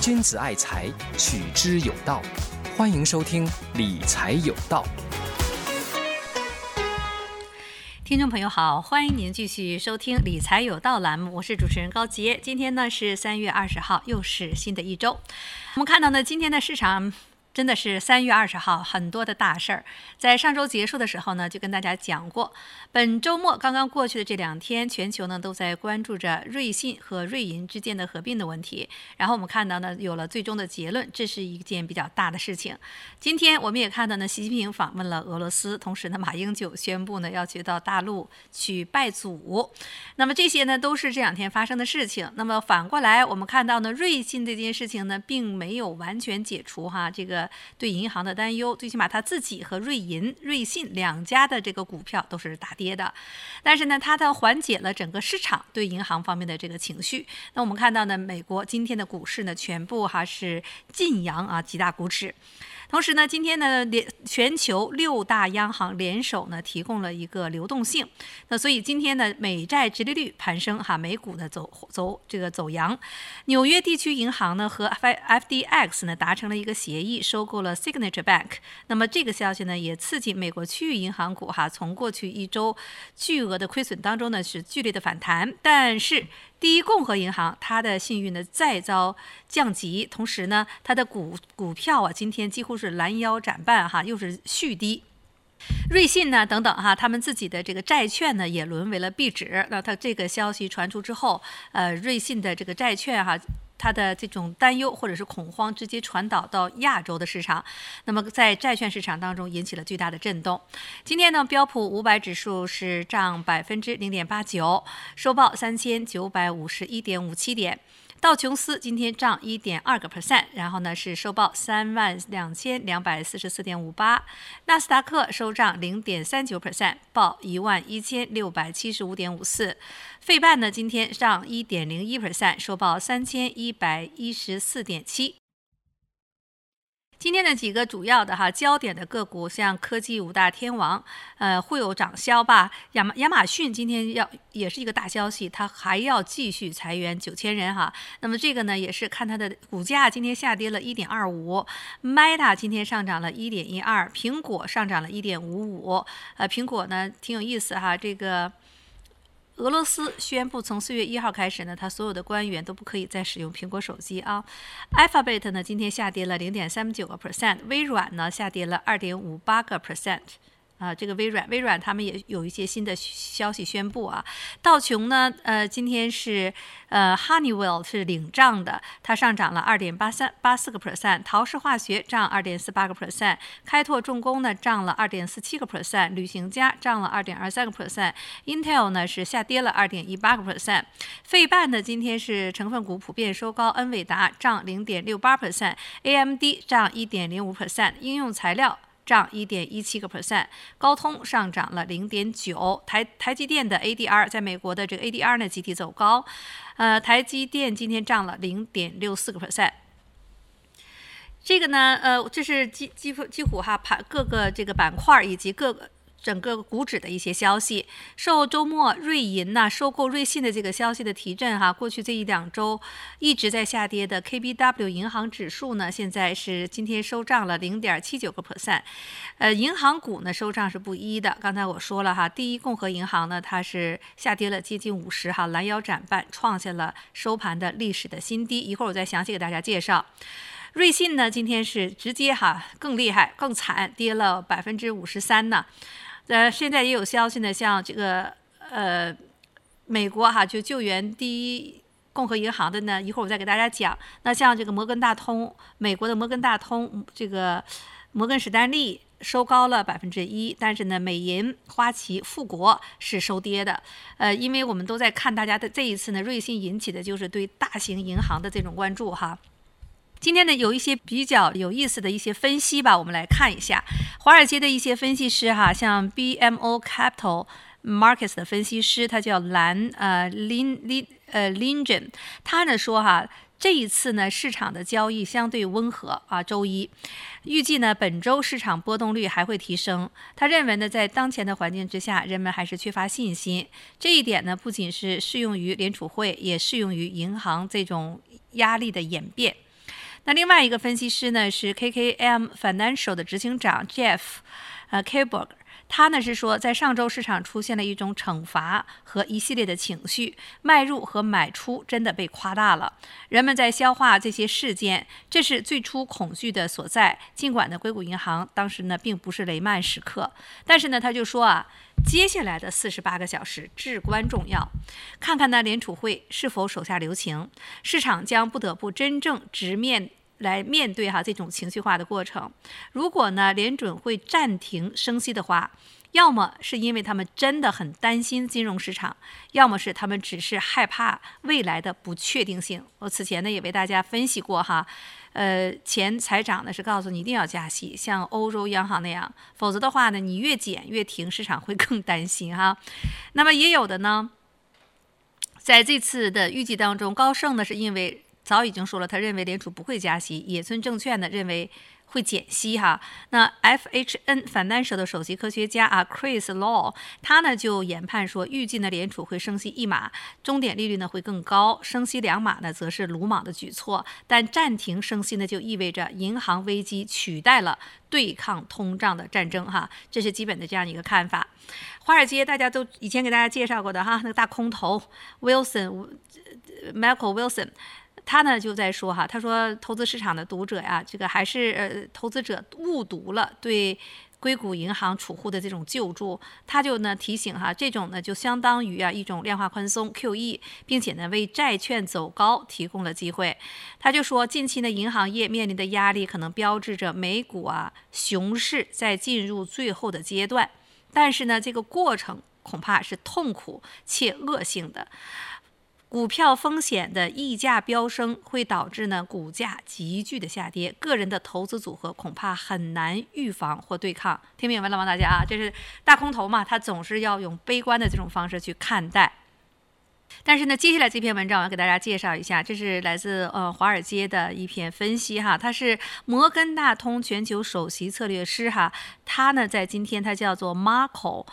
君子爱财，取之有道。欢迎收听理财有道。 听众朋友好，欢迎您继续收听理财有道栏目，我是主持人高杰。今天呢是3月20号，又是新的一周。我们看到呢，今天的市场真的是3月20号很多的大事儿。在上周结束的时候呢，就跟大家讲过，本周末刚刚过去的这2天，全球呢都在关注着瑞信和瑞银之间的合并的问题。然后我们看到呢，有了最终的结论，这是一件比较大的事情。今天我们也看到呢，习近平访问了俄罗斯，同时呢，马英九宣布呢要去到大陆去拜祖。那么这些呢都是这2天发生的事情。那么反过来，我们看到呢，瑞信这件事情呢，并没有完全解除这个对银行的担忧，最起码他自己和瑞银、瑞信2家的这个股票都是大跌的，但是呢，它缓解了整个市场对银行方面的这个情绪。那我们看到呢，美国今天的股市呢，全部是劲扬极大股指。同时呢，今天呢，全球6大央行联手呢，提供了一个流动性。那所以今天呢，美债殖利率攀升美股的走扬。纽约地区银行呢和 FDX 呢达成了一个协议，收购了 Signature Bank。那么这个消息呢，也刺激美国区域银行股从过去1周巨额的亏损当中呢，是剧烈的反弹。但是第一共和银行它的信誉呢再遭降级，同时呢，它的股票今天几乎是拦腰斩半又是续低。瑞信呢等等他们自己的这个债券呢也沦为了壁纸。那它这个消息传出之后，瑞信的这个债券它的这种担忧或者是恐慌直接传导到亚洲的市场，那么在债券市场当中引起了巨大的震动。今天呢，标普500指数是涨0.89%，收报3951.57点。道琼斯今天涨1.2%，然后呢是收报32244.58。纳斯达克收涨0.39%，报11675.54。费半呢今天涨1.01%，收报3114.7。今天的几个主要的焦点的个股，像科技5大天王，会有涨消吧。亚马逊今天也是一个大消息，它还要继续裁员9000人那么这个呢，也是看它的股价今天下跌了1.25%。Meta 今天上涨了1.12%，苹果上涨了1.55%。苹果呢挺有意思这个。俄罗斯宣布从4月1号开始呢，它所有的官员都不可以再使用苹果手机Alphabet 呢今天下跌了0.39%，微软呢下跌了2.58%。这个微软他们也有一些新的消息宣布道琼呢今天是Honeywell 是领涨的，它上涨了2.84%，陶氏化学涨2.48%，开拓重工呢涨了2.47%，旅行家涨了2.23%， Intel 呢是下跌了2.18%。费半呢今天是成分股普遍收高，恩伟达涨0.68%， AMD 涨1.05%， 应用材料涨1.17%， 高通上涨了0.9%， 台积电的 ADR 在美国的这个 ADR 呢集体走高，台积电今天涨了0.64%。这个呢，这是几乎各个这个板块以及整个股指的一些消息。受周末瑞银收购瑞信的这个消息的提振过去这1-2周一直在下跌的 KBW 银行指数呢，现在是今天收涨了0.79%。银行股呢收涨是不一的。刚才我说了第一共和银行呢它是下跌了接近50%，拦腰斩半，创下了收盘的历史的新低。一会儿我再详细给大家介绍。瑞信呢今天是直接更厉害更惨，跌了53%呢。现在也有消息呢，像这个美国就救援第一共和银行的呢，一会儿我再给大家讲。那像这个美国的摩根大通，这个摩根士丹利收高了1%，但是呢，美银、花旗、富国是收跌的。因为我们都在看大家的这一次呢，瑞信引起的就是对大型银行的这种关注今天呢，有一些比较有意思的一些分析吧，我们来看一下华尔街的一些分析师像 BMO Capital Markets 的分析师，他叫Lingen，他呢说这一次呢，市场的交易相对温和周一预计呢，本周市场波动率还会提升。他认为呢，在当前的环境之下，人们还是缺乏信心。这一点呢，不仅是适用于联储会，也适用于银行这种压力的演变。 那另外一个分析师呢是 KKM Financial 的执行长 Jeff Killberg。他呢是说，在上周市场出现了一种惩罚和一系列的情绪，卖入和买出真的被夸大了。人们在消化这些事件，这是最初恐惧的所在。尽管呢，硅谷银行当时呢并不是雷曼时刻，但是呢，他就说啊，接下来的48个小时至关重要。看看呢，联储会是否手下留情，市场将不得不真正直面来面对这种情绪化的过程。如果呢联准会暂停升息的话，要么是因为他们真的很担心金融市场，要么是他们只是害怕未来的不确定性。我此前呢也为大家分析过前财长呢是告诉你一定要加息，像欧洲央行那样，否则的话呢你越减越停，市场会更担心那么也有的呢，在这次的预计当中，高盛呢是因为早已经说了，他认为联储不会加息，野村证券呢认为会减息那 FHN Financial 的首席科学家Chris Law， 他呢就研判说，预计呢联储会升息1码，终点利率呢会更高，升息2码呢则是鲁莽的举措，但暂停升息呢就意味着银行危机取代了对抗通胀的战争这是基本的这样一个看法。华尔街大家都以前给大家介绍过的那个大空头 Michael Wilson。他呢就在说他说投资市场的读者这个还是投资者误读了对硅谷银行储户的这种救助。他就呢提醒这种呢就相当于一种量化宽松 QE， 并且呢为债券走高提供了机会。他就说，近期呢银行业面临的压力可能标志着美股熊市在进入最后的阶段，但是呢这个过程恐怕是痛苦且恶性的。股票风险的溢价飙升会导致呢股价急剧的下跌，个人的投资组合恐怕很难预防或对抗。听明白了吗，大家这是大空头嘛，他总是要用悲观的这种方式去看待。但是呢，接下来这篇文章我要给大家介绍一下，这是来自华尔街的一篇分析他是摩根大通全球首席策略师他呢在今天他叫做 Marko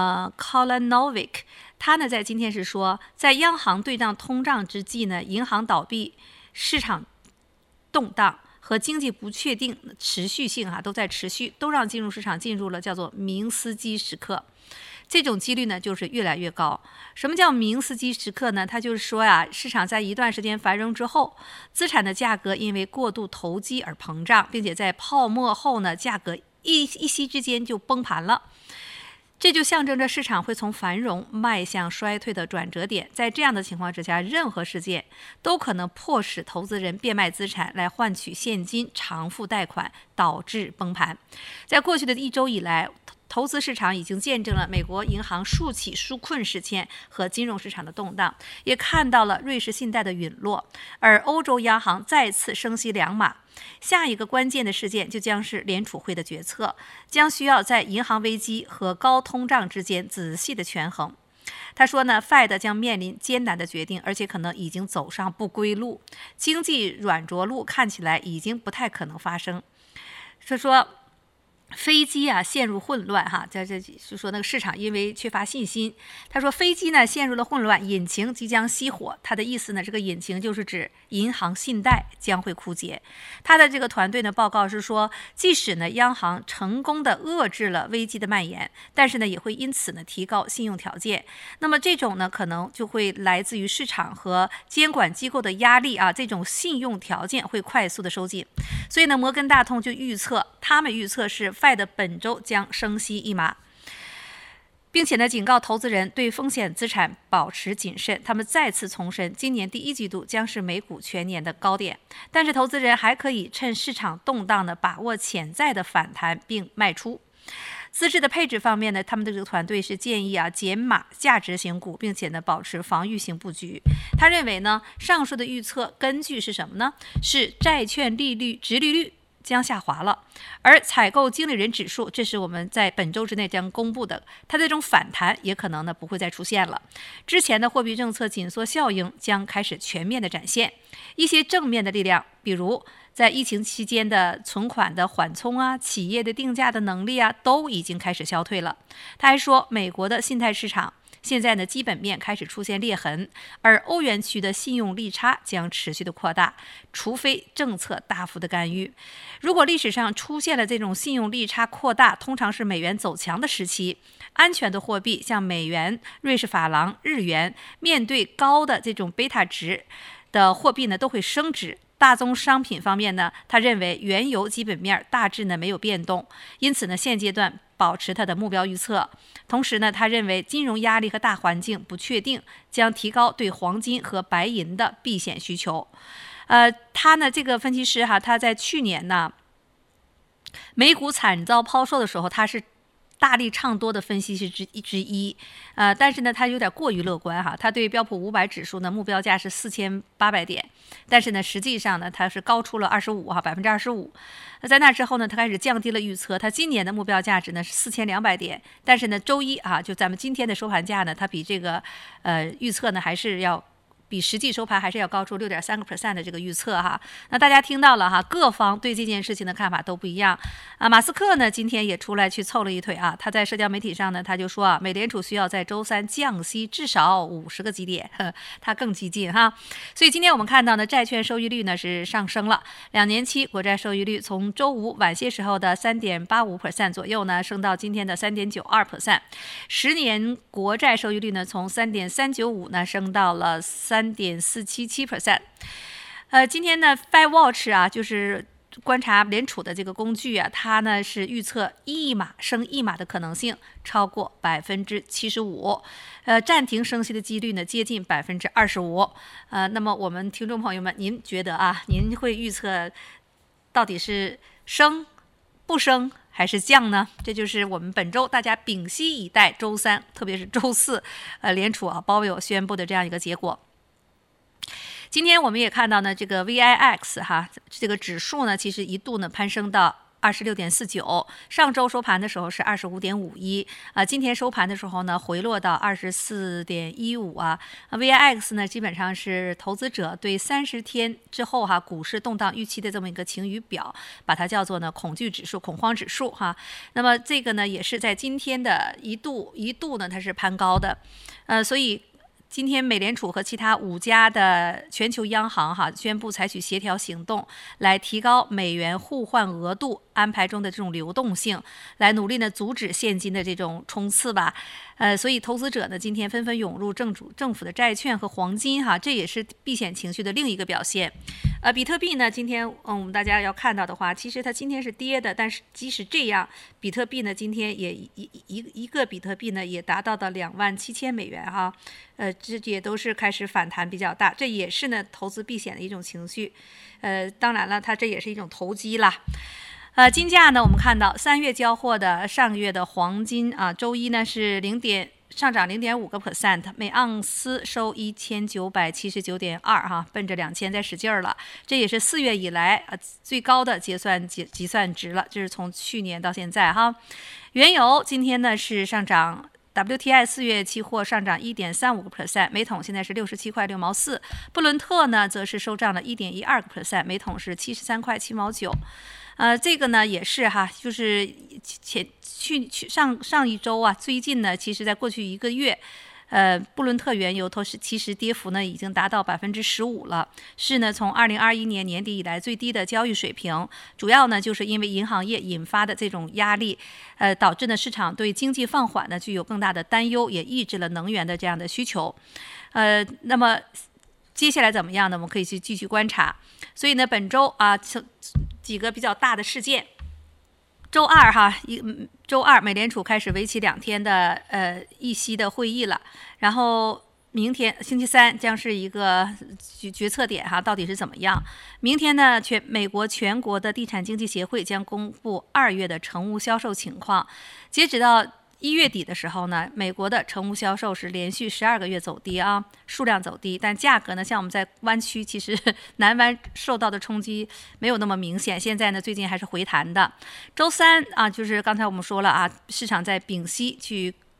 Kolanovic， 他呢在今天是说，在央行对抗通胀之际呢，银行倒闭、市场动荡和经济不确定持续性都在持续，都让金融市场进入了叫做明斯基时刻。这种几率呢就是越来越高。什么叫明斯基时刻呢？它就是说市场在一段时间繁荣之后，资产的价格因为过度投机而膨胀，并且在泡沫后呢，价格一夕之间就崩盘了。这就象征着市场会从繁荣迈向衰退的转折点。在这样的情况之下，任何事件都可能迫使投资人变卖资产来换取现金偿付贷款，导致崩盘。在过去的1周以来，投资市场已经见证了美国银行数起纾困事件和金融市场的动荡，也看到了瑞士信贷的陨落，而欧洲央行再次升息2码。下一个关键的事件就将是联储会的决策，将需要在银行危机和高通胀之间仔细的权衡。他说呢 ，Fed 将面临艰难的决定，而且可能已经走上不归路，经济软着陆看起来已经不太可能发生。他说飞机陷入混乱在这就说那个市场因为缺乏信心。他说飞机呢陷入了混乱，引擎即将熄火。他的意思呢，这个引擎就是指银行信贷将会枯竭。他的这个团队呢报告是说，即使呢央行成功的遏制了危机的蔓延，但是呢也会因此呢提高信用条件。那么这种呢可能就会来自于市场和监管机构的压力这种信用条件会快速的收紧。所以呢摩根大通就他们预测是Fed 本周将升息1码，并且呢警告投资人对风险资产保持谨慎。他们再次重申，今年第1季度将是美股全年的高点，但是投资人还可以趁市场动荡的把握潜在的反弹并卖出。资质的配置方面呢，他们的这个团队是建议减码价值型股，并且呢保持防御性布局。他认为呢，上述的预测根据是什么呢？是债券殖利率将下滑了，而采购经理人指数，这是我们在本周之内将公布的，它的这种反弹也可能呢不会再出现了。之前的货币政策紧缩效应将开始全面的展现，一些正面的力量，比如在疫情期间的存款的缓冲企业的定价的能力都已经开始消退了。他还说，美国的信贷市场现在呢基本面开始出现裂痕，而欧元区的信用利差将持续的扩大，除非政策大幅的干预。如果历史上出现了这种信用利差扩大，通常是美元走强的时期，安全的货币像美元、瑞士法郎、日元，面对高的这种贝塔值的货币呢都会升值。大宗商品方面呢，他认为原油基本面大致呢没有变动，因此呢现阶段保持他的目标预测。同时呢，他认为金融压力和大环境不确定将提高对黄金和白银的避险需求。他呢这个分析师他在去年呢美股惨遭抛售的时候，他是大力唱多的分析师之一，但是呢，他有点过于乐观他对标普500指数呢目标价是4800点，但是呢，实际上呢，它是高出了25%。那在那之后呢，他开始降低了预测，他今年的目标价值呢是4200点，但是呢，周一就咱们今天的收盘价呢，它比这个预测呢还是要。比实际收盘还是要高出6.3% 的这个预测那大家听到了各方对这件事情的看法都不一样马斯克呢今天也出来去凑了一腿他在社交媒体上呢他就说美联储需要在周3降息至少50个基点，他更激进所以今天我们看到呢债券收益率呢是上升了，2年期国债收益率从周五晚些时候的 3.85% 左右呢升到今天的 3.92%， 10年国债收益率呢从 3.395 呢升到了3.477%。今天呢 FedWatch 就是观察联储的这个工具它呢是预测升一码的可能性超过 75%，暂停升息的几率呢接近 25%。那么我们听众朋友们，您觉得您会预测到底是升、不升还是降呢？这就是我们本周大家屏息以待，周3特别是周4联储鲍威尔宣布的这样一个结果。今天我们也看到呢，这个 VIX 这个指数呢，其实一度呢攀升到26.49，上周收盘的时候是25.51，今天收盘的时候呢回落到24.15VIX 呢基本上是投资者对30天之后股市动荡预期的这么一个晴雨表，把它叫做呢恐惧指数、恐慌指数那么这个呢也是在今天的一度呢它是攀高的，所以。今天美联储和其他5家的全球央行宣布采取协调行动，来提高美元互换额度安排中的这种流动性，来努力呢阻止现金的这种冲刺吧。所以投资者呢今天纷纷涌入政府的债券和黄金这也是避险情绪的另一个表现。比特币呢今天我们大家要看到的话，其实它今天是跌的，但是即使这样，比特币呢今天也一个比特币呢也达到了27000美元这也都是开始反弹比较大，这也是呢投资避险的一种情绪。当然了，它这也是一种投机啦。金价呢，我们看到3月交货的上个月的黄金周一呢是上涨 0.5%， 每盎司收1979.2奔着2000在使劲儿了，这也是4月以来最高的计算值了，这是从去年到现在原油今天呢是上涨。WTI 4月期货上涨 1.35%， 每桶现在是67块6毛4。布伦特呢则是收涨了 1.12%， 每桶是73块7毛9。这个呢也是就是上一周最近呢，其实在过去1个月。布伦特原油其实跌幅呢已经达到 15% 了，是呢从2021年年底以来最低的交易水平。主要呢就是因为银行业引发的这种压力，导致呢市场对经济放缓呢具有更大的担忧，也抑制了能源的这样的需求。那么接下来怎么样呢？我们可以去继续观察。所以呢本周几个比较大的事件。周二美联储开始为期2天的议息的会议了，然后明天星期3将是一个决策点到底是怎么样？明天呢，美国全国的地产经纪协会将公布2月的成屋销售情况，截止到1月底的时候呢，美国的成屋销售是连续12个月走低数量走低，但价格呢，像我们在湾区，其实南湾受到的冲击没有那么明显，现在呢最近还是回弹的。周3就是刚才我们说了市场在屏息去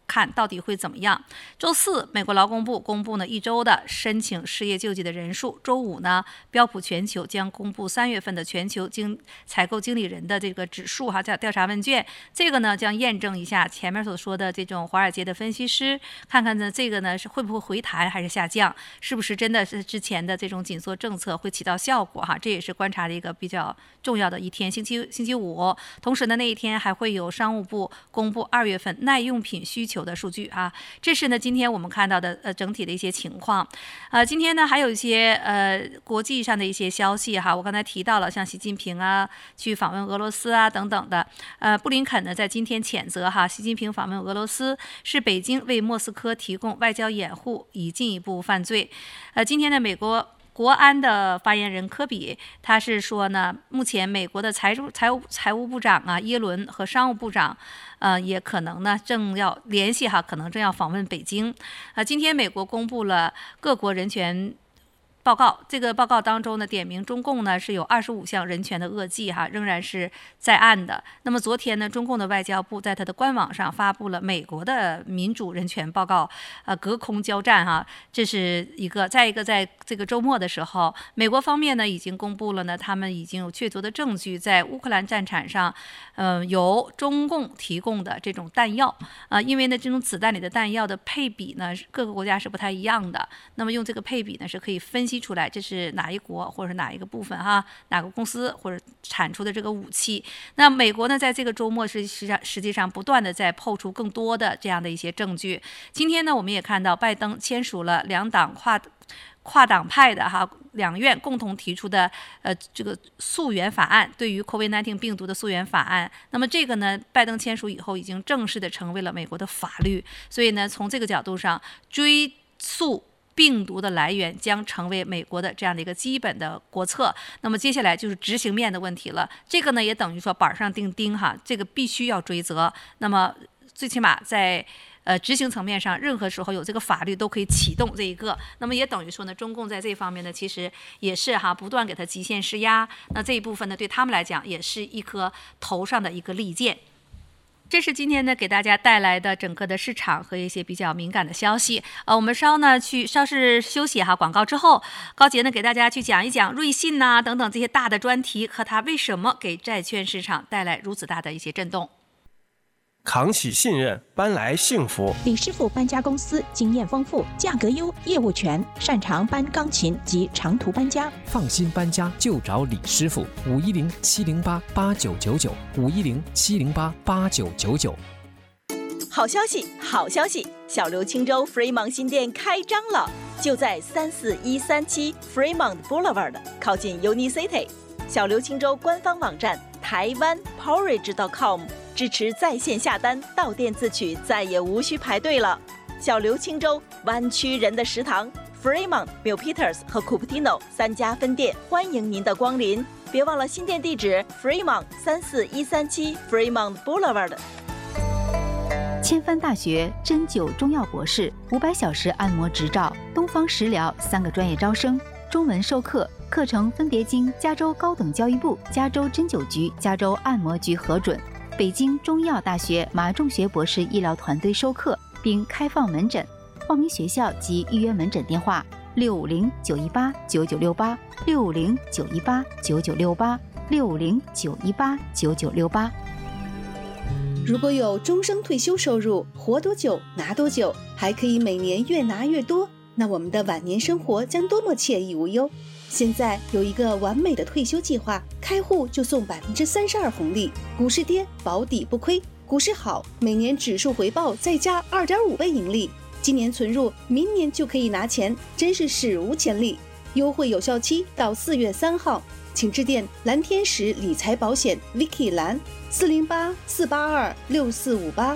看到底会怎么样。周四，美国劳工部公布呢1周的申请失业救济的人数。周五呢，标普全球将公布3月份的全球采购经理人的这个指数叫调查问卷。这个呢将验证一下前面所说的这种华尔街的分析师，看看呢这个呢是会不会回弹还是下降，是不是真的是之前的这种紧缩政策会起到效果这也是观察的一个比较重要的一天。星期五，同时呢那一天还会有商务部公布2月份耐用品需求的数据这是呢今天我们看到的整体的一些情况。今天呢还有一些国际上的一些消息我刚才提到了，像习近平去访问俄罗斯等等的。布林肯呢在今天谴责习近平访问俄罗斯是北京为莫斯科提供外交掩护，以进一步犯罪。今天呢美国国安的发言人科比他是说呢，目前美国的财务部长耶伦和商务部长也可能呢正要联系可能正要访问北京。今天美国公布了各国人权报告，这个报告当中呢点名中共呢是有25项人权的恶迹仍然是在案的。那么昨天呢，中共的外交部在他的官网上发布了美国的民主人权报告，隔空交战这是一个。再一个，在这个周末的时候，美国方面呢已经公布了呢，他们已经有确凿的证据，在乌克兰战场上由中共提供的这种弹药因为呢这种子弹里的弹药的配比呢各个国家是不太一样的，那么用这个配比呢是可以分析出来这是哪一国或者是哪一个部分哪个公司或者产出的这个武器。那美国呢在这个周末实际上不断的在透出更多的这样的一些证据。今天呢我们也看到拜登签署了两党跨党派的两院共同提出的这个溯源法案，对于 COVID-19 病毒的溯源法案。那么这个呢拜登签署以后已经正式的成为了美国的法律，所以呢从这个角度上追溯病毒的来源将成为美国的这样的一个基本的国策。那么接下来就是执行面的问题了，这个呢也等于说板上钉钉这个必须要追责。那么最起码在执行层面上，任何时候有这个法律都可以启动这一个。那么也等于说呢，中共在这方面呢，其实也是不断给他极限施压。那这一部分呢，对他们来讲也是一颗头上的一个利剑。这是今天呢给大家带来的整个的市场和一些比较敏感的消息。我们稍事休息广告之后，高杰呢给大家去讲一讲瑞信等等这些大的专题和它为什么给债券市场带来如此大的一些震动。 扛起信任，搬来幸福。 李师傅搬家公司经验丰富，价格优，业务全，擅长搬钢琴及长途搬家。 放心搬家就找李师傅，510-708-8999 510-708-8999。 好消息，好消息！小刘青州 Fremont 新店开张了，就在34137 Fremont Boulevard， 靠近 UniCity。小刘青州官方网站台湾 porridge.com。支持在线下单，到店自取，再也无需排队了。小刘青州湾区人的食堂 Fremont、Milpitas 和 Cupertino 3家分店，欢迎您的光临。别忘了新店地址 Fremont 34137 Fremont Boulevard。 千帆大学针灸中药博士，500小时按摩执照，东方食疗3个专业招生，中文授课，课程分别经加州高等教育部、加州针灸局、加州按摩局核准。北京中医药大学马仲学博士医疗团队授课，并开放门诊。报名学校及预约门诊电话650-918-9968 650-918-9968 650-918-9968。 如果有终生退休收入，活多久拿多久，还可以每年越拿越多，那我们的晚年生活将多么惬意无忧。现在有一个完美的退休计划，开户就送32%红利，股市跌保底不亏，股市好每年指数回报再加2.5倍盈利，今年存入，明年就可以拿钱，真是史无前例。优惠有效期到4月3号，请致电蓝天使理财保险 Vicky 蓝408-482-6458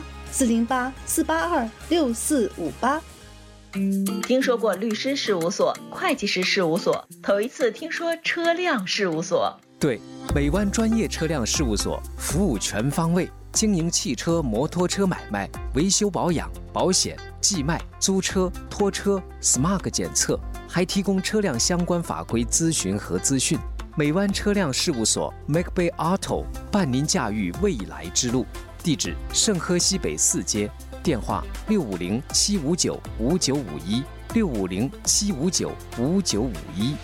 408-482-6458。 听说过律师事务所、会计师事务所，头一次听说车辆事务所。 对，美湾专业车辆事务所，服务全方位，经营汽车、摩托车买卖、维修保养、保险、寄卖、租车、拖车、Smart 检测，还提供车辆相关法规咨询和资讯。美湾车辆事务所 McBay Auto 伴您驾驭未来之路。地址：圣荷西北4街电话650-759-5951，650-759-5951。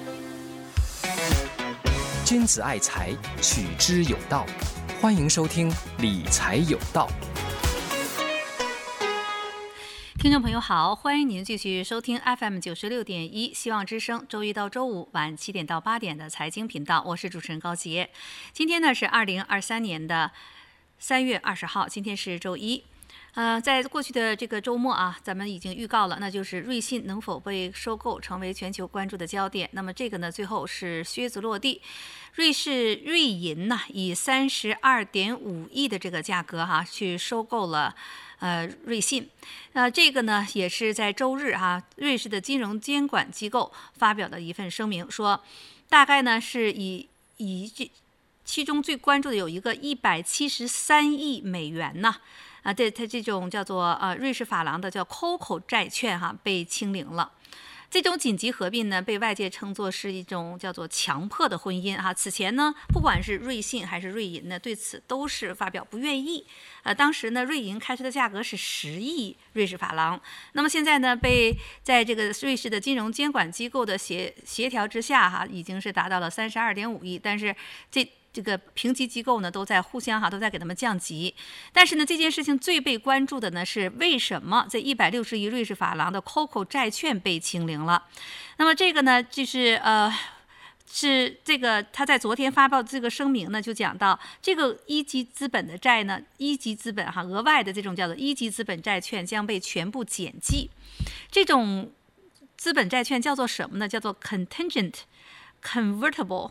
君子爱财，取之有道。欢迎收听理财有道。 听众朋友好，欢迎您继续收听 FM 96.1希望之声，周一到周五晚7点到8点的财经频道，我是主持人高杰。今天呢是2023年的3月20号，今天是周一。在过去的这个周末啊，咱们已经预告了，那就是瑞信能否被收购成为全球关注的焦点。那么这个呢，最后是靴子落地，瑞银呢以32.5亿的这个价格去收购了瑞信。这个呢也是在周日瑞士的金融监管机构发表的一份声明，说大概呢是以其中最关注的有一个173亿美元呢。它这种叫做瑞士法郎的叫 COCO 债券被清零了。这种紧急合并呢，被外界称作是一种叫做强迫的婚姻此前呢，不管是瑞信还是瑞银呢，对此都是发表不愿意。当时呢，瑞银开出的价格是10亿瑞士法郎。那么现在呢，在这个瑞士的金融监管机构的协调之下已经是达到了32.5亿。但是这个评级机构呢都在互相都在给他们降级。但是呢，这件事情最被关注的呢是为什么这160亿瑞士法郎的 COCO 债券被清零了。那么这个呢就是是这个他在昨天发布这个声明呢，就讲到这个一级资本的债呢，一级资本额外的这种叫做一级资本债券将被全部减记。这种资本债券叫做什么呢？叫做 Contingent Convertible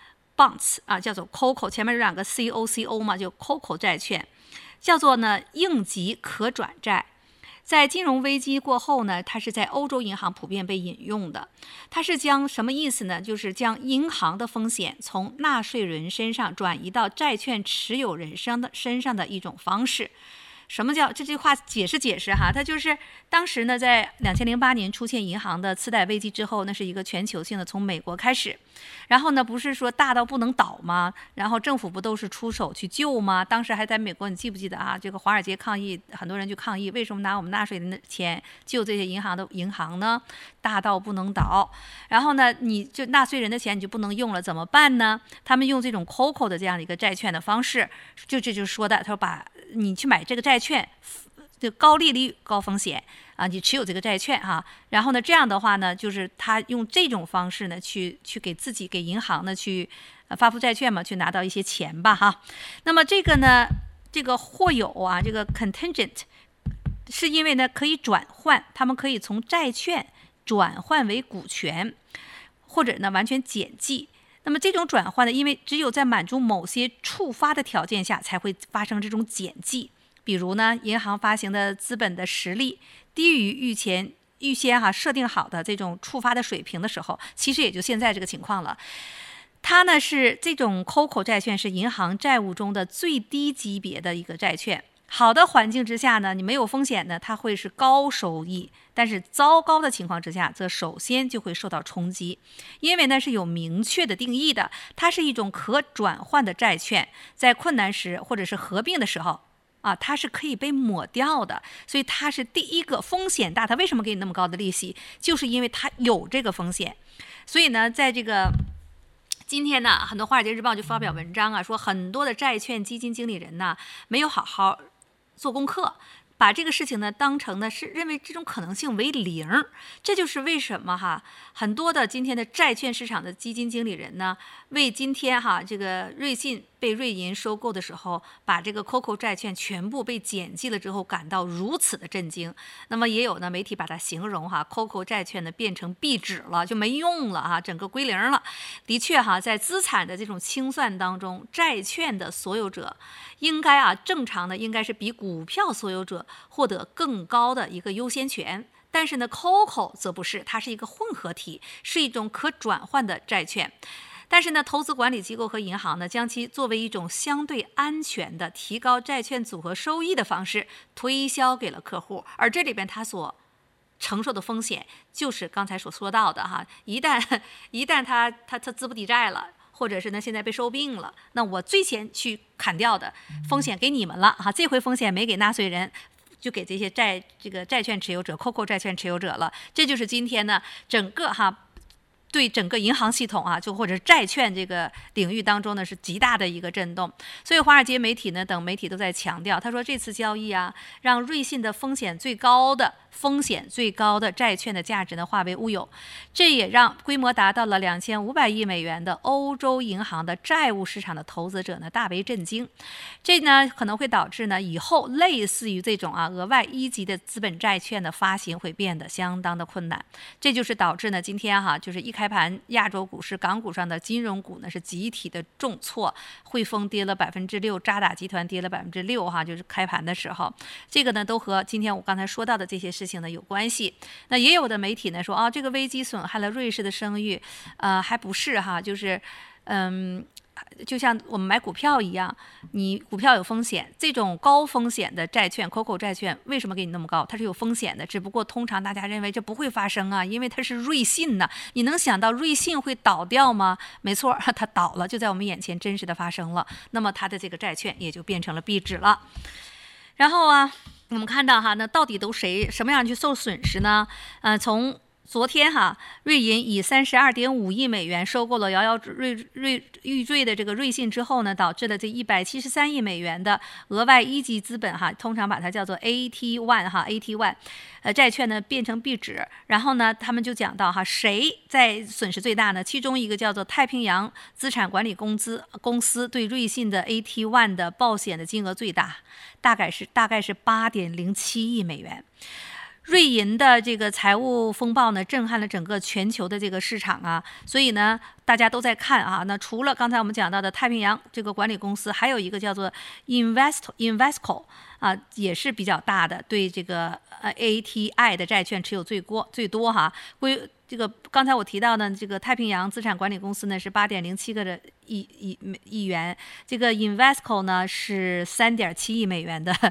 Bonds 叫做 COCO， 前面有2个 COCO 嘛，就 COCO 债券，叫做呢应急可转债。在金融危机过后呢，它是在欧洲银行普遍被引用的。它是将什么意思呢？就是将银行的风险从纳税人身上转移到债券持有人身上的一种方式。什么叫这句话解释它就是当时呢，在2008年出现银行的次贷危机之后，那是一个全球性的，从美国开始，然后呢不是说大到不能倒吗？然后政府不都是出手去救吗？当时还在美国，你记不记得这个华尔街抗议，很多人去抗议，为什么拿我们纳税人的钱救这些银行呢？大到不能倒，然后呢你就纳税人的钱你就不能用了，怎么办呢？他们用这种 COCO 的这样的一个债券的方式，这就是说的，他说把你去买这个债券，就高利率高风险你持有这个债券然后呢这样的话呢，就是他用这种方式呢去给银行呢去发布债券嘛，去拿到一些钱吧那么这个呢，这个或有这个 contingent 是因为呢可以转换，他们可以从债券转换为股权，或者呢完全减记。那么这种转换呢，因为只有在满足某些触发的条件下才会发生这种减记。比如呢，银行发行的资本的实力低于预先设定好的这种触发的水平的时候，其实也就现在这个情况了。它呢是这种 COCO 债券是银行债务中的最低级别的一个债券。好的环境之下呢，你没有风险呢，它会是高收益。但是糟糕的情况之下，则首先就会受到冲击，因为呢是有明确的定义的，它是一种可转换的债券，在困难时或者是合并的时候它是可以被抹掉的，所以它是第一个风险大。它为什么给你那么高的利息？就是因为它有这个风险。所以呢，在这个今天呢，很多《华尔街日报》就发表文章说很多的债券基金经理人呢没有好好做功课，把这个事情呢当成呢是认为这种可能性为0。这就是为什么很多的今天的债券市场的基金经理人呢，为今天这个瑞信被瑞银收购的时候，把这个 COCO 债券全部被减记了之后，感到如此的震惊。那么也有呢媒体把它形容COCO 债券呢变成壁纸了，就没用了整个归零了。的确在资产的这种清算当中，债券的所有者应该正常的应该是比股票所有者获得更高的一个优先权。但是呢 COCO 则不是，它是一个混合体，是一种可转换的债券。但是呢，投资管理机构和银行呢，将其作为一种相对安全的提高债券组合收益的方式推销给了客户，而这里边它所承受的风险，就是刚才所说到的一旦它资不抵债了，或者是呢现在被收并了，那我最先去砍掉的风险给你们了这回风险没给纳税人， 就给这些债券持有者 COCO 债券持有者了。这就是今天呢整个对整个银行系统啊，就或者是债券这个领域当中呢，是极大的一个震动。所以华尔街媒体呢，等媒体都在强调，他说这次交易啊，让瑞信的风险最高的债券的价值呢化为乌有，这也让规模达到了2500亿美元的欧洲银行的债务市场的投资者呢大为震惊。这呢可能会导致呢以后类似于这种额外1级的资本债券的发行会变得相当的困难。这就是导致呢今天就是一开盘亚洲股市港股上的金融股呢是集体的重挫，汇丰跌了6%，渣打集团跌了6%，就是开盘的时候，这个呢都和今天我刚才说到的这些事情呢有关系。那也有的媒体呢说这个危机损害了瑞士的声誉，还不是就是就像我们买股票一样，你股票有风险，这种高风险的债券 COCO 债券为什么给你那么高？它是有风险的，只不过通常大家认为这不会发生因为它是瑞信呢。你能想到瑞信会倒掉吗？没错，它倒了，就在我们眼前真实的发生了。那么它的这个债券也就变成了壁纸了。然后我们看到那到底都什么样去受损失呢？从昨天瑞银以32.5亿美元收购了摇摇欲坠的这个瑞信之后呢，导致了这173亿美元的额外1级资本通常把它叫做 AT1 债券呢变成壁纸。然后呢他们就讲到谁在损失最大呢？其中一个叫做太平洋资产管理公司对瑞信的 AT1 的报险的金额最大，大概是8.07亿美元。瑞银的这个财务风暴呢，震撼了整个全球的这个市场所以呢，大家都在看那除了刚才我们讲到的太平洋这个管理公司，还有一个叫做 Invesco 也是比较大的，对这个ATI 的债券持有最多这个刚才我提到的这个太平洋资产管理公司呢是8.07个的亿元，这个 Invesco 呢是3.7亿美元的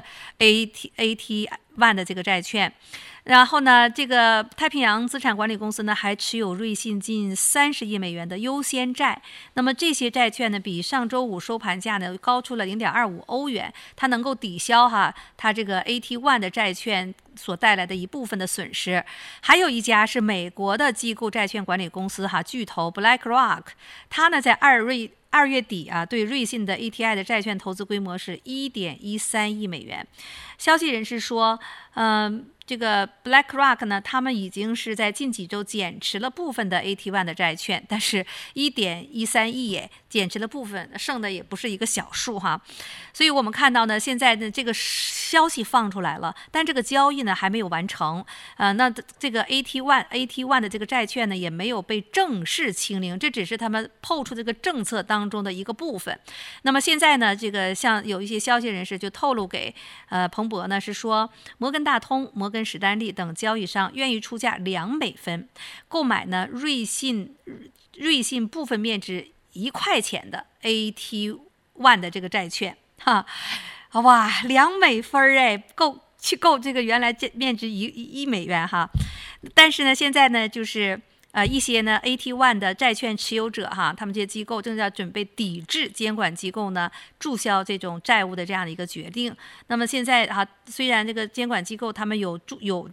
AT1 的这个债券。然后呢这个太平洋资产管理公司呢还持有瑞信近30亿美元的优先债。那么这些债券呢比上周五收盘价呢高出了0.25欧元，它能够抵消它这个 AT1 的债券所带来的一部分的损失。还有一家是美国的机构债券管理公司巨头 BlackRock， 它呢在2月底对瑞信的 ATI 的债券投资规模是1.13亿美元。消息人士说这个 BlackRock 呢，他们已经是在近几周减持了部分的 AT1 的债券，但是1.13亿减持了部分，剩的也不是一个小数所以我们看到呢，现在的这个消息放出来了，但这个交易呢还没有完成那这个 AT1 的这个债券呢也没有被正式清零，这只是他们抛出这个政策当中的一个部分。那么现在呢，这个像有一些消息人士就透露给彭博呢，是说摩根大通、摩根史丹利等交易商愿意出价2美分购买呢瑞信部分面值1块钱的 AT1 的这个债券哇，2美分购这个原来面值1美元但是呢现在呢就是一些呢 AT1 的债券持有者他们这些机构正在准备抵制监管机构呢注销这种债务的这样的一个决定。那么现在虽然这个监管机构他们有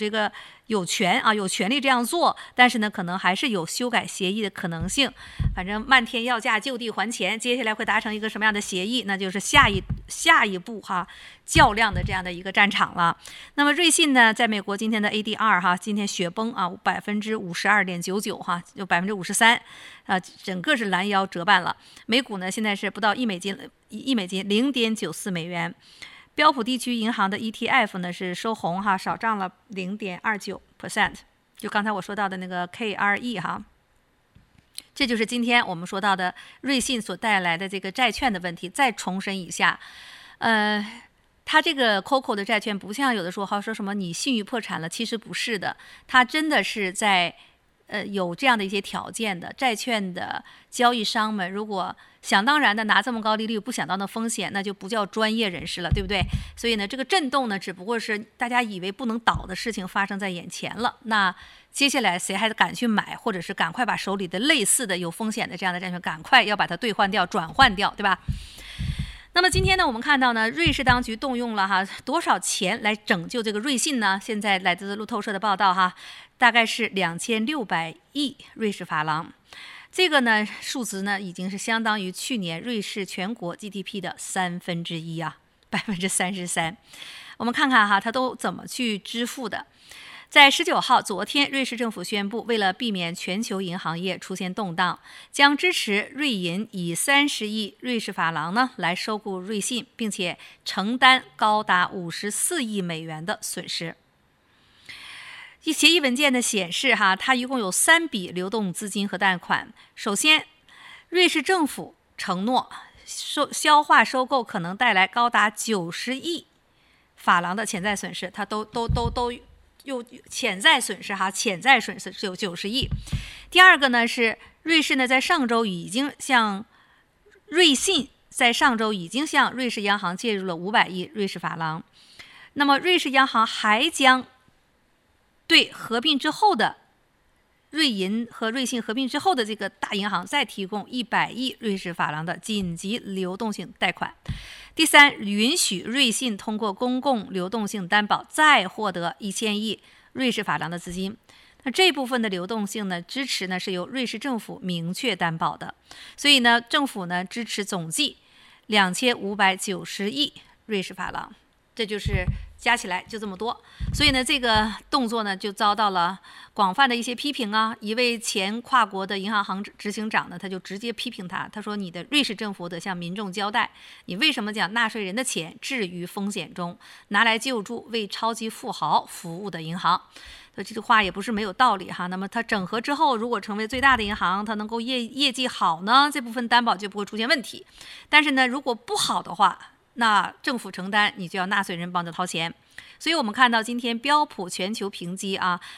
权利这样做，但是呢可能还是有修改协议的可能性。反正漫天要价就地还钱，接下来会达成一个什么样的协议，那就是下一步较量的这样的一个战场了。那么瑞信呢在美国今天的 ADR 今天雪崩52.99%就53%整个是拦腰折半了。美股呢现在是不到1美金0.94美元。标普地区银行的 ETF 呢是收红少涨了0.29%，就刚才我说到的那个 KRE 这就是今天我们说到的瑞信所带来的这个债券的问题。再重申一下它这个 COCO 的债券不像有的时候说什么你信誉破产了，其实不是的，它真的是在有这样的一些条件的债券的交易商们，如果想当然的拿这么高利率，不想到那风险，那就不叫专业人士了，对不对？所以呢这个震动呢只不过是大家以为不能倒的事情发生在眼前了，那接下来谁还敢去买，或者是赶快把手里的类似的有风险的这样的债券赶快要把它兑换掉转换掉，对吧？ 那么今天呢，我们看到呢，瑞士当局动用了多少钱来拯救这个瑞信呢？现在来自路透社的报道大概是2600亿瑞士法郎。这个呢数值呢已经是相当于去年瑞士全国 GDP 的1/3，33%。我们看看它都怎么去支付的。在19号，昨天，瑞士政府宣布，为了避免全球银行业出现动荡，将支持瑞银以30亿瑞士法郎呢来收购瑞信，并且承担高达54亿美元的损失。协议文件的显示它一共有3笔流动资金和贷款。首先，瑞士政府承诺消化收购可能带来高达90亿法郎的潜在损失，它都有潜在损失潜在损失是有90亿。第二个呢是瑞士呢在上周已经向瑞信央行介入了500亿瑞士法郎。那么瑞士央行还将对合并之后的瑞银和瑞信合并之后的这个大银行再提供100亿瑞士法郎的紧急流动性贷款。第三，允许瑞信通过公共流动性担保再获得1000亿瑞士法郎的资金。那这部分的流动性呢支持呢是由瑞士政府明确担保的，所以呢政府呢支持总计2590亿瑞士法郎，这就是加起来就这么多。所以呢这个动作呢就遭到了广泛的一些批评一位前跨国的银行执行长呢他就直接批评他说你的瑞士政府得向民众交代，你为什么将纳税人的钱置于风险中，拿来救助为超级富豪服务的银行。这句话也不是没有道理那么它整合之后，如果成为最大的银行，它能够业绩好呢，这部分担保就不会出现问题。但是呢如果不好的话，那政府承担，你就要纳税人帮着掏钱。所以我们看到今天标普全球评级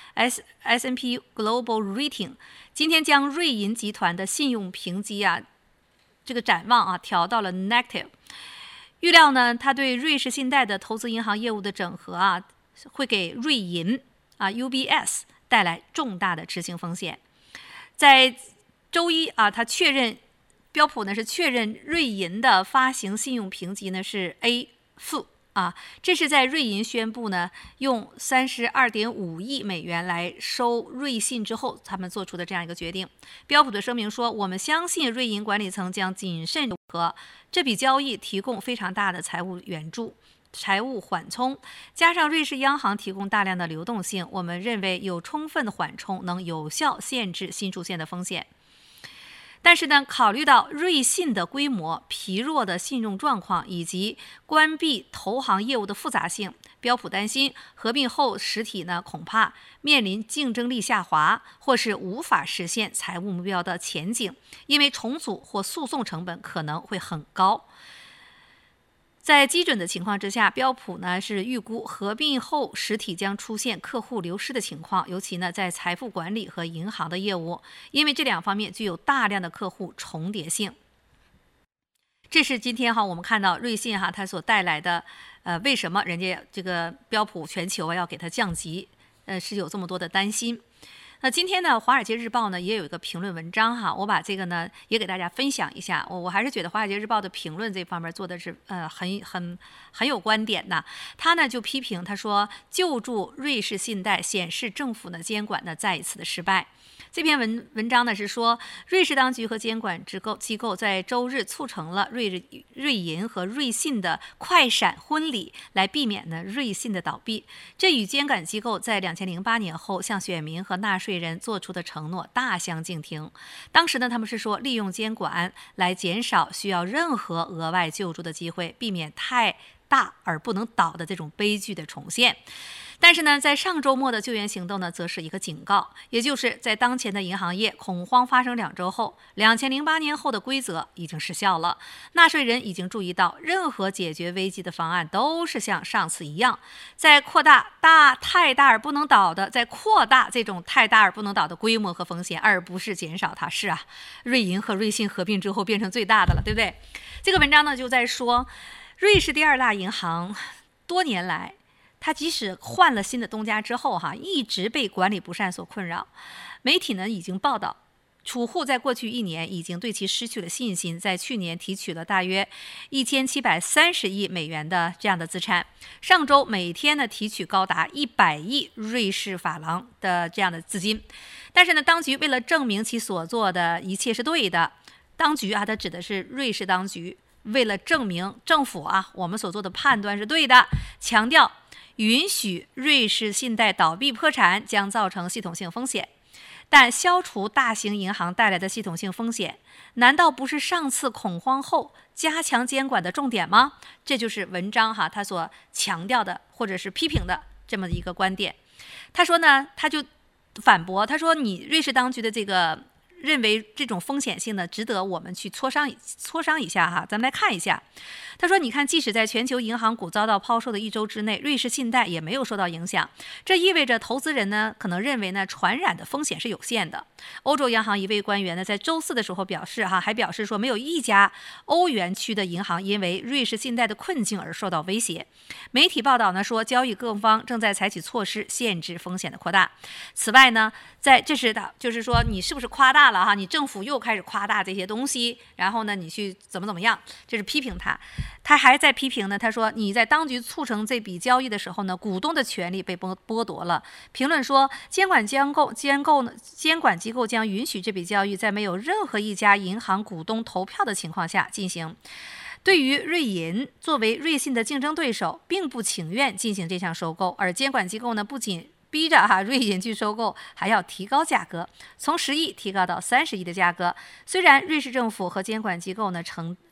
S&P Global Rating 今天将瑞银集团的信用评级这个展望调到了 negative。 预料呢它对瑞士信贷的投资银行业务的整合会给瑞银UBS 带来重大的执行风险。在周一它确认标普呢是确认瑞银的发行信用评级呢是 A 负这是在瑞银宣布呢用32.5亿美元来收瑞信之后他们做出的这样一个决定。标普的声明说，我们相信瑞银管理层将谨慎和这笔交易提供非常大的财务援助、财务缓冲，加上瑞士央行提供大量的流动性，我们认为有充分的缓冲能有效限制新出现的风险。但是呢，考虑到瑞信的规模、疲弱的信用状况以及关闭投行业务的复杂性，标普担心合并后实体呢恐怕面临竞争力下滑或是无法实现财务目标的前景，因为重组或诉讼成本可能会很高。在基准的情况之下，标普呢是预估合并后实体将出现客户流失的情况，尤其呢在财富管理和银行的业务，因为这两方面具有大量的客户重叠性。这是今天我们看到瑞信它所带来的为什么人家这个标普全球要给它降级是有这么多的担心。那今天呢，《华尔街日报》呢也有一个评论文章我把这个呢也给大家分享一下。我还是觉得《华尔街日报》的评论这方面做的是很有观点的。他呢就批评他说，救助瑞士信贷显示政府的监管呢再一次的失败。这篇文章呢是说，瑞士当局和监管机构在周日促成了瑞银和瑞信的快闪婚礼，来避免呢瑞信的倒闭。这与监管机构在2008年后向选民和纳税人做出的承诺大相径庭。当时呢，他们是说利用监管来减少需要任何额外救助的机会，避免太大而不能倒的这种悲剧的重现。但是呢，在上周末的救援行动呢，则是一个警告，也就是在当前的银行业恐慌发生2周后，2008年后的规则已经失效了。纳税人已经注意到，任何解决危机的方案都是像上次一样，在扩大太大而不能倒的，在扩大这种太大而不能倒的规模和风险，而不是减少它。是瑞银和瑞信合并之后变成最大的了，对不对？这个文章呢就在说，瑞士第2大银行多年来，他即使换了新的东家之后一直被管理不善所困扰。媒体呢已经报道， 储户在过去1年已经对其失去了信心，在去年提取了大约1730亿美元的这样的资产。上周每天呢提取高达100亿瑞士法郎的这样的资金。但是呢，当局为了证明其所做的一切是对的，当局啊，它指的是瑞士当局，为了证明政府啊我们所做的判断是对的，强调允许瑞士信贷倒闭破产将造成系统性风险。但消除大型银行带来的系统性风险，难道不是上次恐慌后加强监管的重点吗？这就是文章他所强调的或者是批评的这么一个观点。他说呢，他就反驳，他说你瑞士当局的这个认为这种风险性呢，值得我们去磋商一下哈。咱们来看一下，他说，你看，即使在全球银行股遭到抛售的1周之内，瑞士信贷也没有受到影响。这意味着投资人呢，可能认为呢，传染的风险是有限的。欧洲央行一位官员呢，在周4的时候表示还表示说，没有一家欧元区的银行因为瑞士信贷的困境而受到威胁。媒体报道呢说，交易各方正在采取措施限制风险的扩大。此外呢，就是说你是不是夸大了你政府又开始夸大这些东西，然后呢，你去怎么样，这是批评他。他还在批评呢，他说你在当局促成这笔交易的时候呢，股东的权利被剥夺了。评论说，监管机构将允许这笔交易在没有任何一家银行股东投票的情况下进行。对于瑞银作为瑞信的竞争对手，并不情愿进行这项收购，而监管机构呢，不仅逼着瑞银去收购，还要提高价格，从10亿提高到30亿的价格。虽然瑞士政府和监管机构呢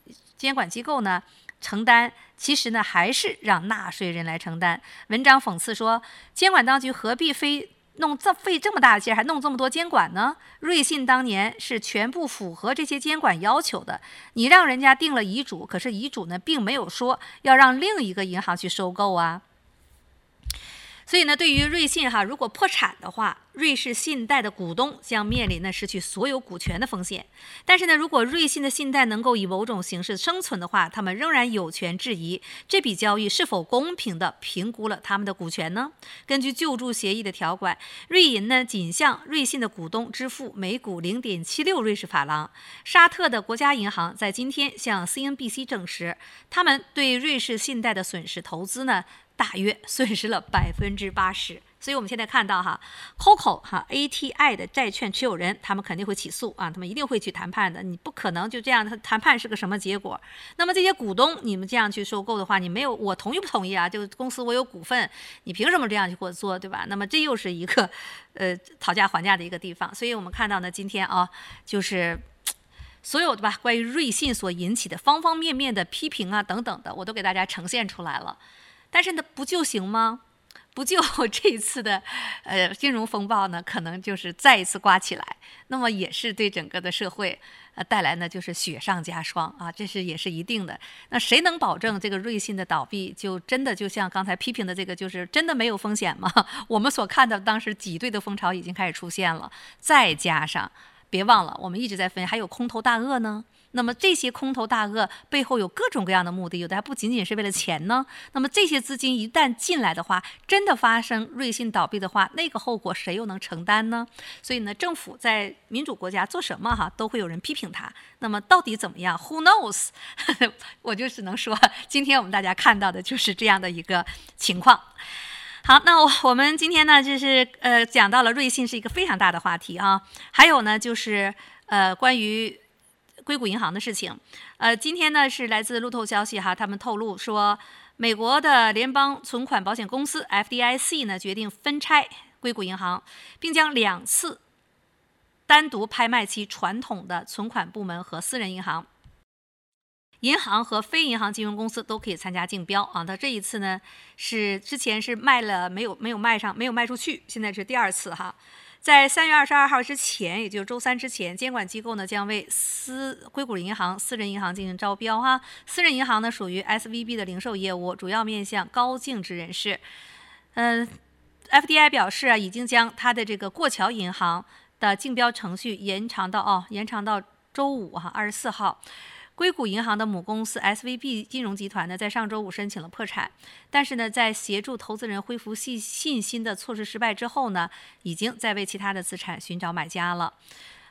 承担，其实呢还是让纳税人来承担。文章讽刺说，监管当局何必费这么大劲儿，还弄这么多监管呢？瑞信当年是全部符合这些监管要求的，你让人家定了遗嘱，可是遗嘱呢并没有说要让另一个银行去收购啊。所以呢，对于瑞信如果破产的话，瑞士信贷的股东将面临失去所有股权的风险。但是呢，如果瑞信的信贷能够以某种形式生存的话，他们仍然有权质疑这笔交易是否公平地评估了他们的股权呢？根据救助协议的条款，瑞银呢仅向瑞信的股东支付每股0.76瑞士法郎。沙特的国家银行在今天向 CNBC 证实，他们对瑞士信贷的损失投资呢，大约损失了80%。所以我们现在看到COCO ATI 的债券持有人，他们肯定会起诉他们一定会去谈判的。你不可能就这样，谈判是个什么结果？那么这些股东，你们这样去收购的话，你没有我同意不同意这个公司我有股份，你凭什么这样去给我做，对吧？那么这又是一个讨价还价的一个地方。所以我们看到呢，今天就是所有的关于瑞信所引起的方方面面的批评等等的，我都给大家呈现出来了。但是呢，不救行吗？不救，这一次的金融风暴呢，可能就是再一次刮起来，那么也是对整个的社会带来呢就是雪上加霜这也是一定的。那谁能保证这个瑞信的倒闭就真的就像刚才批评的这个，就是真的没有风险吗？我们所看到当时挤兑的风潮已经开始出现了，再加上别忘了我们一直在分还有空头大鳄呢。那么这些空头大鳄背后有各种各样的目的，有的还不仅仅是为了钱呢。那么这些资金一旦进来的话，真的发生瑞信倒闭的话，那个后果谁又能承担呢？所以呢，政府在民主国家做什么都会有人批评他。那么到底怎么样 ？Who knows？ 我就只能说，今天我们大家看到的就是这样的一个情况。好，那我们今天呢，就是讲到了瑞信是一个非常大的话题还有呢就是关于硅谷银行的事情。今天呢是来自路透消息他们透露说，美国的联邦存款保险公司 FDIC 呢决定分拆硅谷银行，并将2次单独拍卖其传统的存款部门和私人银行。银行和非银行金融公司都可以参加竞标它这一次呢是之前是卖了没有卖出去，现在是第2次在3月22号之前，也就是周3之前，监管机构呢将为硅谷银行私人银行进行招标私人银行呢属于 SVB 的零售业务，主要面向高净值人士。FDI 表示已经将它的这个过桥银行的竞标程序延长到周524号。硅谷银行的母公司 SVB 金融集团呢，在上周5申请了破产，但是呢，在协助投资人恢复信心的措施失败之后呢，已经在为其他的资产寻找买家了。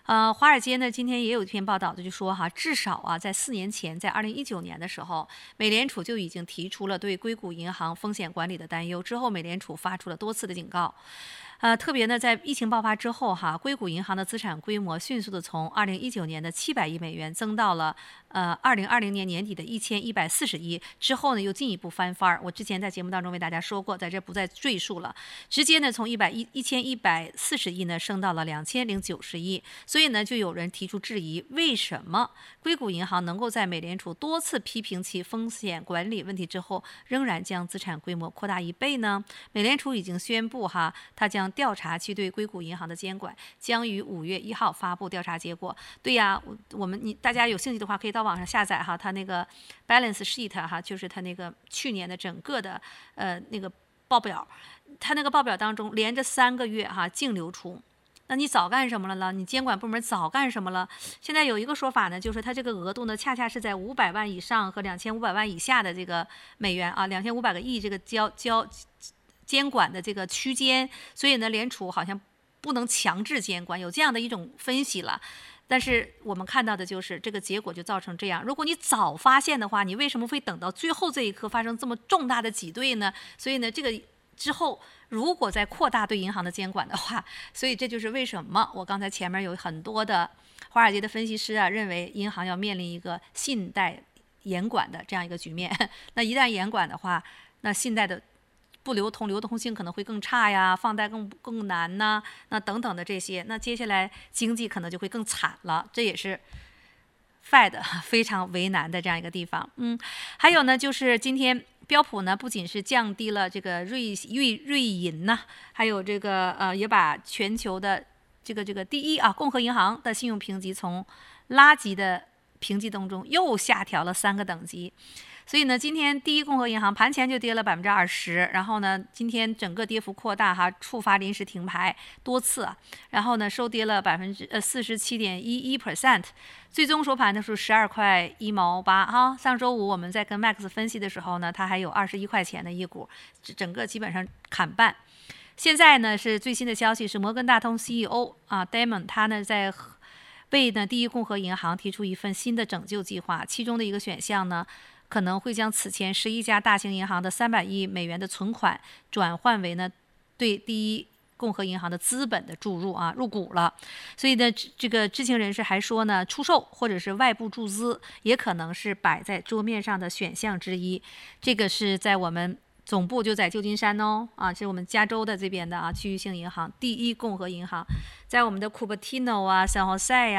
华尔街呢今天也有一篇报道的，就说至少啊，在4年前，在2019年的时候，美联储就已经提出了对硅谷银行风险管理的担忧，之后美联储发出了多次的警告。特别呢，在疫情爆发之后硅谷银行的资产规模迅速的从2019年的700亿美元增到了2020年年底的1140亿，之后呢又进一步翻番。我之前在节目当中为大家说过，在这不再赘述了。直接呢从1140亿呢升到了2090亿，所以呢就有人提出质疑，为什么硅谷银行能够在美联储多次批评其风险管理问题之后，仍然将资产规模扩大1倍呢？美联储已经宣布它将调查其对硅谷银行的监管，将于5月1号发布调查结果。对呀，大家有兴趣的话，可以到网上下载它那个 balance sheet 就是它那个去年的整个的那个报表，它那个报表当中连着3个月净流出。那你早干什么了呢？你监管部门早干什么了？现在有一个说法呢，就是它这个额度呢，恰恰是在500万以上和2500万以下的这个美元2500个亿这个监管的这个区间，所以呢，联储好像不能强制监管，有这样的一种分析了。但是我们看到的就是这个结果就造成这样。如果你早发现的话，你为什么会等到最后这一刻发生这么重大的挤兑呢？所以呢，这个之后如果再扩大对银行的监管的话，所以这就是为什么我刚才前面有很多的华尔街的分析师认为银行要面临一个信贷严管的这样一个局面。那一旦严管的话，那信贷的不流通，流动性可能会更差呀，放贷更难呐，那等等的这些，那接下来经济可能就会更惨了，这也是 Fed 非常为难的这样一个地方。还有呢，就是今天标普呢不仅是降低了这个瑞银呢，还有这个也把全球的这个第一共和银行的信用评级从垃圾的评级当中又下调了3个等级。所以呢，今天第一共和银行盘前就跌了20%，然后呢，今天整个跌幅扩大触发临时停牌多次，然后呢收跌了47.11%，最终收盘的是12块1毛8上周五我们在跟 Max 分析的时候呢，它还有21块钱的一股，整个基本上砍半。现在呢是最新的消息是摩根大通 CEO Damon 他呢在为呢第一共和银行提出一份新的拯救计划，其中的一个选项呢，可能会将此前11家大型银行的300亿美元的存款转换为呢对第一共和银行的资本的注入入股了。所以呢，这个知情人士还说呢，出售或者是外部注资也可能是摆在桌面上的选项之一。这个是在我们总部就在旧金山是我们加州的这边的区域性银行第一共和银行，在我们的 Cupertino San Jose